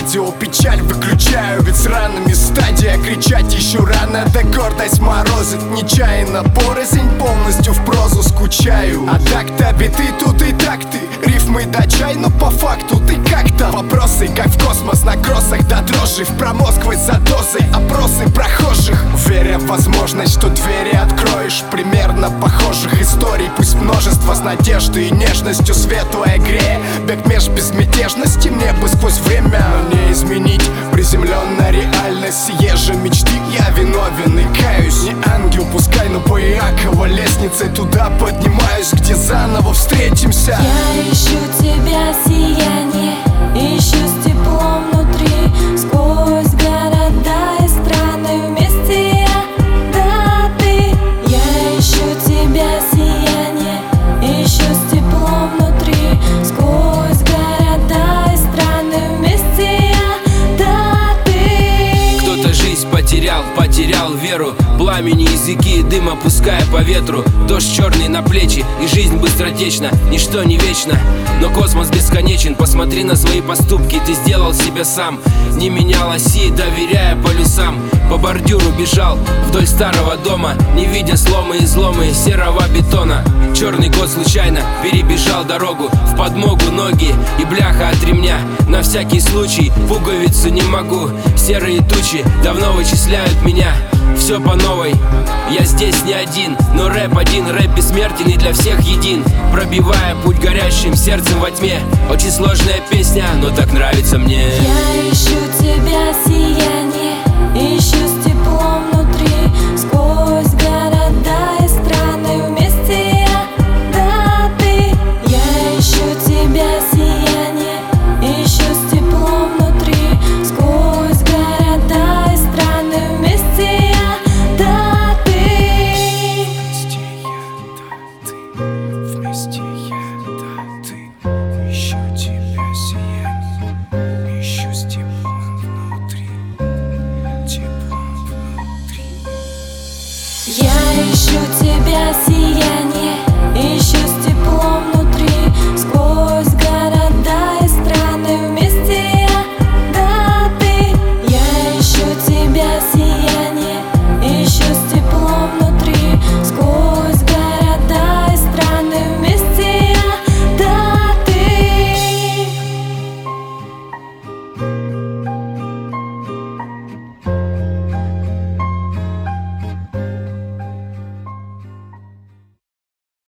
радио, печаль выключаю, ведь с ранами стадия. Кричать еще рано, да гордость морозит нечаянно. Порознь полностью в прозу скучаю. А так-то биты тут и такты, рифмы да чай, но по факту ты как-то. Вопросы как в космос на кроссах до дрожи, в промозгвость за дозой опросы прохожих. Веря в возможность, что двери откроешь примерно похожих историй. Пусть множество с надеждой и нежностью светлая грея. Бег меж безмятежности мне бы сквозь время, но не изменить приземленная реальность. Сие же мечты, я виновен и каюсь. Не ангел, пускай, но по Иакова лестницей туда поднимаюсь, где заново встретимся. Я ищу тебя, сияние, ищу с теплом внутри. Сквозь города и страны вместе я, да ты. Я ищу тебя, сияние, ищу с теплом внутри. Сквозь города и страны вместе я, да ты. Кто-то жизнь потерял веру. Пламени языки, дым опуская по ветру. Дождь черный на плечи, и жизнь быстротечна. Ничто не вечно, но космос бесконечен. Посмотри на свои поступки, ты сделал себя сам. Не менял оси, доверяя полюсам. По бордюру бежал вдоль старого дома, не видя сломы и изломы серого бетона. Черный кот случайно перебежал дорогу, в подмогу ноги и бляха от ремня. На всякий случай пуговицу не могу. Серые тучи давно вычисляют меня. Все по новой, я здесь не один, но рэп один, рэп бессмертен и для всех един. Пробивая путь горящим сердцем во тьме. Очень сложная песня, но так нравится мне. Я ищу тебя, сияние, ищу с теплом внутри. Сквозь города и страны вместе я, да ты. Я ищу тебя, сияние, ищу с теплом внутри. Сквозь города и страны вместе я, да ты. Вместе я, да ты. Ищу тебя, сияние, ищу с теплом внутри. Теплом внутри. Я ищу тебя, сияние.